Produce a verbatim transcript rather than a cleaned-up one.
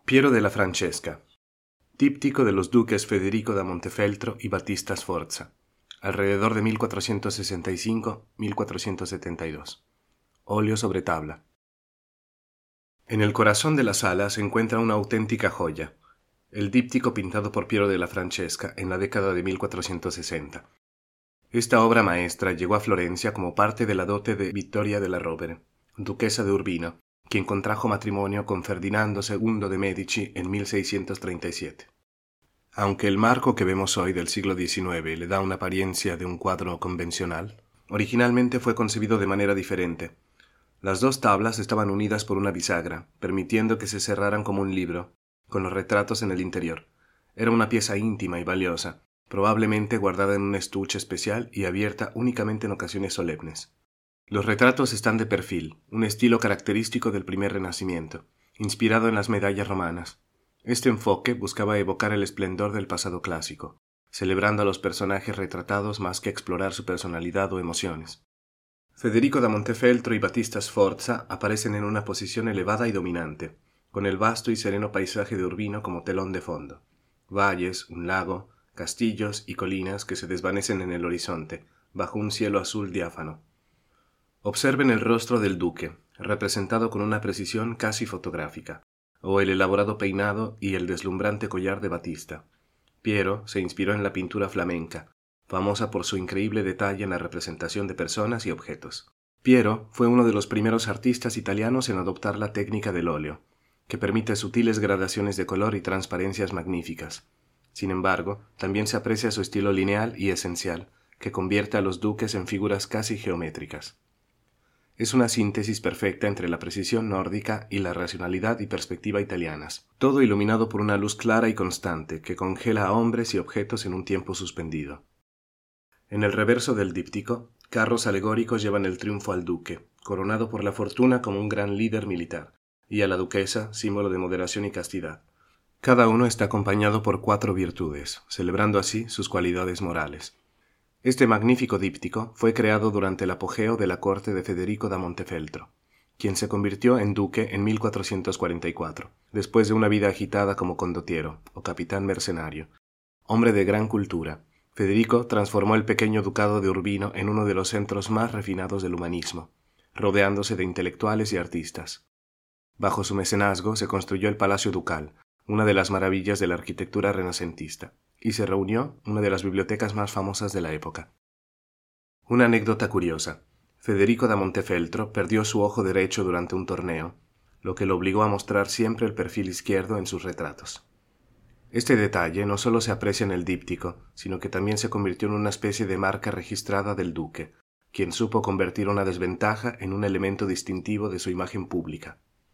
Piero della Francesca, díptico de los duques Federico da Montefeltro y Battista Sforza, alrededor de mil cuatrocientos sesenta y cinco a mil cuatrocientos setenta y dos. Óleo sobre tabla. En el corazón de la sala se encuentra una auténtica joya, el díptico pintado por Piero della Francesca en la década de mil cuatrocientos sesenta. Esta obra maestra llegó a Florencia como parte de la dote de Vittoria della Rovere, duquesa de Urbino, quien contrajo matrimonio con Ferdinando segundo de Medici en mil seiscientos treinta y siete. Aunque el marco que vemos hoy del siglo diecinueve le da una apariencia de un cuadro convencional, originalmente fue concebido de manera diferente. Las dos tablas estaban unidas por una bisagra, permitiendo que se cerraran como un libro, con los retratos en el interior. Era una pieza íntima y valiosa, probablemente guardada en un estuche especial y abierta únicamente en ocasiones solemnes. Los retratos están de perfil, un estilo característico del primer Renacimiento, inspirado en las medallas romanas. Este enfoque buscaba evocar el esplendor del pasado clásico, celebrando a los personajes retratados más que explorar su personalidad o emociones. Federico da Montefeltro y Battista Sforza aparecen en una posición elevada y dominante, con el vasto y sereno paisaje de Urbino como telón de fondo. Valles, un lago, castillos y colinas que se desvanecen en el horizonte, bajo un cielo azul diáfano. Observen el rostro del duque, representado con una precisión casi fotográfica, o el elaborado peinado y el deslumbrante collar de Battista. Piero se inspiró en la pintura flamenca, famosa por su increíble detalle en la representación de personas y objetos. Piero fue uno de los primeros artistas italianos en adoptar la técnica del óleo, que permite sutiles gradaciones de color y transparencias magníficas. Sin embargo, también se aprecia su estilo lineal y esencial, que convierte a los duques en figuras casi geométricas. Es una síntesis perfecta entre la precisión nórdica y la racionalidad y perspectiva italianas, todo iluminado por una luz clara y constante que congela a hombres y objetos en un tiempo suspendido. En el reverso del díptico, carros alegóricos llevan el triunfo al duque, coronado por la fortuna como un gran líder militar, y a la duquesa, símbolo de moderación y castidad. Cada uno está acompañado por cuatro virtudes, celebrando así sus cualidades morales. Este magnífico díptico fue creado durante el apogeo de la corte de Federico da Montefeltro, quien se convirtió en duque en mil cuatrocientos cuarenta y cuatro, después de una vida agitada como condottiero, o capitán mercenario. Hombre de gran cultura, Federico transformó el pequeño ducado de Urbino en uno de los centros más refinados del humanismo, rodeándose de intelectuales y artistas. Bajo su mecenazgo se construyó el Palacio Ducal, una de las maravillas de la arquitectura renacentista, y se reunió una de las bibliotecas más famosas de la época. Una anécdota curiosa. Federico da Montefeltro perdió su ojo derecho durante un torneo, lo que lo obligó a mostrar siempre el perfil izquierdo en sus retratos. Este detalle no solo se aprecia en el díptico, sino que también se convirtió en una especie de marca registrada del duque, quien supo convertir una desventaja en un elemento distintivo de su imagen pública.